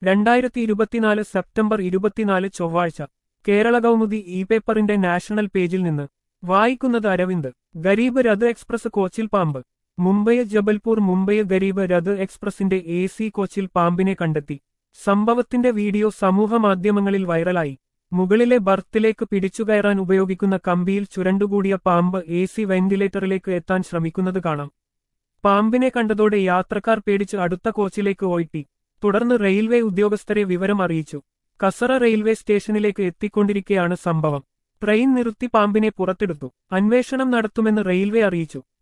2024 September 24 ചൊവ്വാഴ്ച Kerala Kaumudi E പേപ്പറിന്റെ national പേജിൽ നിന്ന് വായിക്കുന്നത് അരവിന്ദ്. ഗരീബ് രഥ് എക്സ്പ്രസ് കോച്ചിൽ പാമ്പ്. മുംബൈ ജബൽപൂർ മുംബൈ ഗരീബ് രഥ് എക്സ്പ്രസിന്റെ AC കോച്ചിൽ പാമ്പിനെ കണ്ടെത്തി. സംഭവത്തിന്റെ വീഡിയോ സമൂഹമാധ്യമങ്ങളിൽ വൈറലായി. മുകളിലെ ബർത്തിലേക്ക് പിടിച്ചുകയറാൻ ഉപയോഗിക്കുന്ന കമ്പിയിൽ ചുരണ്ടുകൂടിയ പാമ്പ് AC വെന്റിലേറ്ററിലേക്ക് എത്താൻ ശ്രമിക്കുന്നത് കാണാം. പാമ്പിനെ കണ്ടതോടെ യാത്രക്കാർ പേടിച്ച് അടുത്ത കോച്ചിലേക്ക് ഓയിട്ടി. തുടർന്ന് റെയിൽവേ ഉദ്യോഗസ്ഥരെ വിവരം അറിയിച്ചു. കസറ റെയിൽവേ സ്റ്റേഷനിലേക്ക് എത്തിക്കൊണ്ടിരിക്കെയാണ് സംഭവം. ട്രെയിൻ നിർത്തി പാമ്പിനെ പുറത്തെടുത്തു. അന്വേഷണം നടത്തുമെന്ന് റെയിൽവേ അറിയിച്ചു.